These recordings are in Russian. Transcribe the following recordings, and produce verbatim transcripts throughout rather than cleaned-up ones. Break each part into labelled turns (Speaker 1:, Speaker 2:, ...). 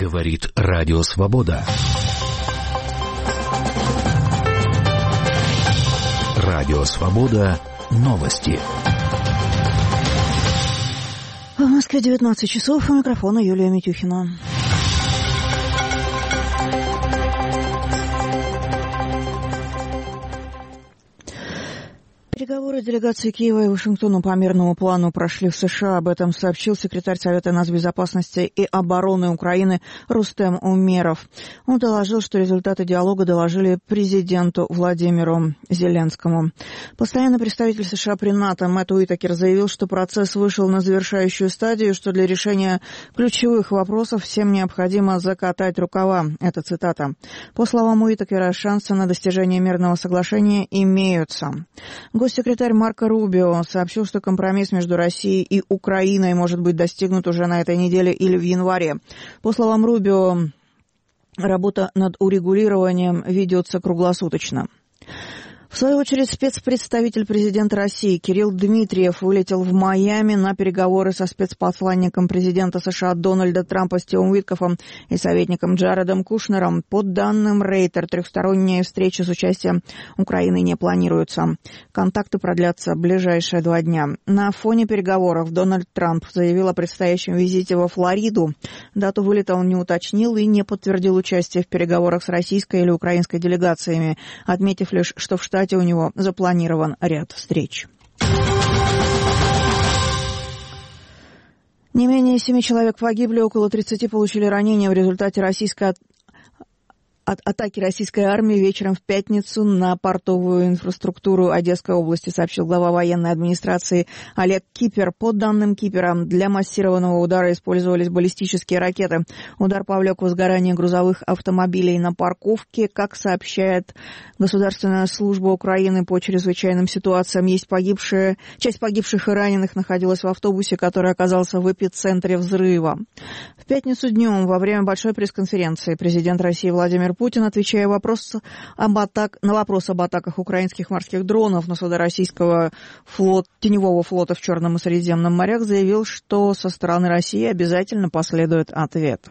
Speaker 1: Говорит Радио Свобода. Радио Свобода. Новости.
Speaker 2: В Москве девятнадцать часов. У микрофона Юлия Митюхина. Переговоры делегации Киева и Вашингтона по мирному плану прошли в США. Об этом сообщил секретарь Совета нацбезопасности и обороны Украины Рустем Умеров. Он доложил, что результаты диалога доложили президенту Владимиру Зеленскому. Постоянный представитель США при НАТО Мэтт Уитакер заявил, что процесс вышел на завершающую стадию, что для решения ключевых вопросов всем необходимо закатать рукава. Это цитата. По словам Уитакера, шансы на достижение мирного соглашения имеются. Госсекретарь Марко Рубио сообщил, что компромисс между Россией и Украиной может быть достигнут уже на этой неделе или в январе. По словам Рубио, работа над урегулированием ведется круглосуточно. В свою очередь, спецпредставитель президента России Кирилл Дмитриев вылетел в Майами на переговоры со спецпосланником президента США Дональда Трампа Стивом Уиткофом и советником Джаредом Кушнером. По данным Рейтер, трехсторонние встречи с участием Украины не планируются. Контакты продлятся ближайшие два дня. На фоне переговоров Дональд Трамп заявил о предстоящем визите во Флориду. Дату вылета он не уточнил и не подтвердил участие в переговорах с российской или украинской делегациями, отметив лишь, что в штате у него запланирован ряд встреч. Не менее семи человек погибли, около тридцати получили ранения в результате российской от атаки российской армии вечером в пятницу на портовую инфраструктуру Одесской области, сообщил глава военной администрации Олег Кипер. По данным Кипера, для массированного удара использовались баллистические ракеты. Удар повлек возгорание грузовых автомобилей на парковке. Как сообщает Государственная служба Украины по чрезвычайным ситуациям, есть погибшие. Часть погибших и раненых находилась в автобусе, который оказался в эпицентре взрыва. В пятницу днем во время большой пресс-конференции президент России Владимир Путин, отвечая вопрос об атак, на вопрос об атаках украинских морских дронов на суда российского флот, теневого флота в Черном и Средиземном морях, заявил, что со стороны России обязательно последует ответ.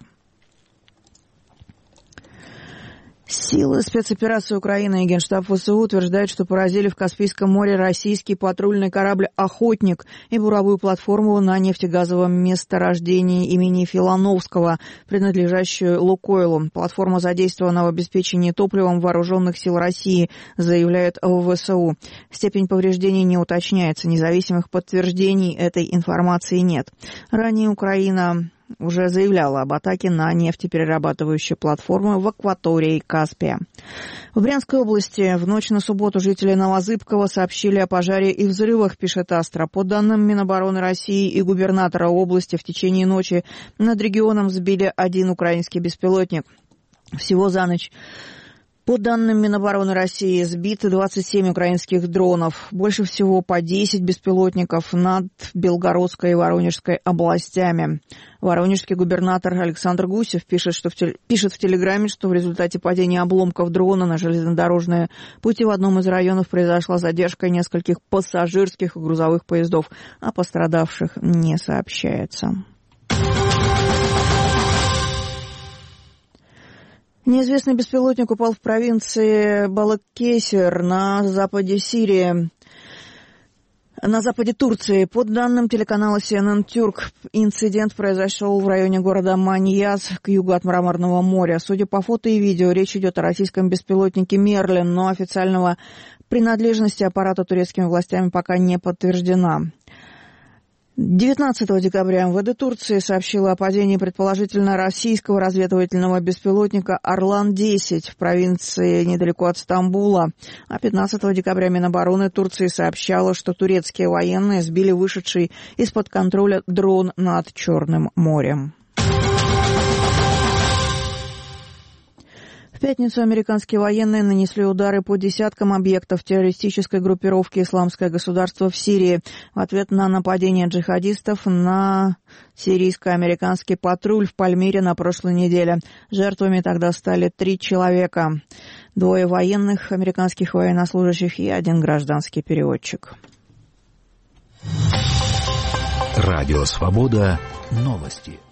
Speaker 2: Силы спецоперации Украины и Генштаб ВСУ утверждают, что поразили в Каспийском море российский патрульный корабль «Охотник» и буровую платформу на нефтегазовом месторождении имени Филановского, принадлежащую «Лукойлу». Платформа задействована в обеспечении топливом вооруженных сил России, заявляют в ВСУ. Степень повреждений не уточняется, независимых подтверждений этой информации нет. Ранее Украина уже заявляла об атаке на нефтеперерабатывающую платформу в акватории Каспия. В Брянской области в ночь на субботу жители Новозыбкова сообщили о пожаре и взрывах, пишет Астра. По данным Минобороны России и губернатора области, в течение ночи над регионом сбили один украинский беспилотник. Всего за ночь, по данным Минобороны России, сбиты двадцать семь украинских дронов. Больше всего по десять беспилотников над Белгородской и Воронежской областями. Воронежский губернатор Александр Гусев пишет, что в теле... пишет в Телеграме, что в результате падения обломков дрона на железнодорожные пути в одном из районов произошла задержка нескольких пассажирских и грузовых поездов, а пострадавших не сообщается. Неизвестный беспилотник упал в провинции Балакесир на западе Сирии, на западе Турции. По данным телеканала си эн эн Тюрк, инцидент произошел в районе города Маньяз к югу от Мраморного моря. Судя по фото и видео, речь идет о российском беспилотнике «Мерлин», но официального принадлежности аппарата турецкими властями пока не подтверждена. девятнадцатого декабря эм вэ дэ Турции сообщила о падении предположительно российского разведывательного беспилотника «Орлан десять» в провинции недалеко от Стамбула. А пятнадцатого декабря Минобороны Турции сообщала, что турецкие военные сбили вышедший из-под контроля дрон над Черным морем. В пятницу американские военные нанесли удары по десяткам объектов террористической группировки «Исламское государство» в Сирии в ответ на нападение джихадистов на сирийско-американский патруль в Пальмире на прошлой неделе. Жертвами тогда стали три человека. Двое военных, американских военнослужащих и один гражданский переводчик.
Speaker 1: Радио «Свобода». Новости.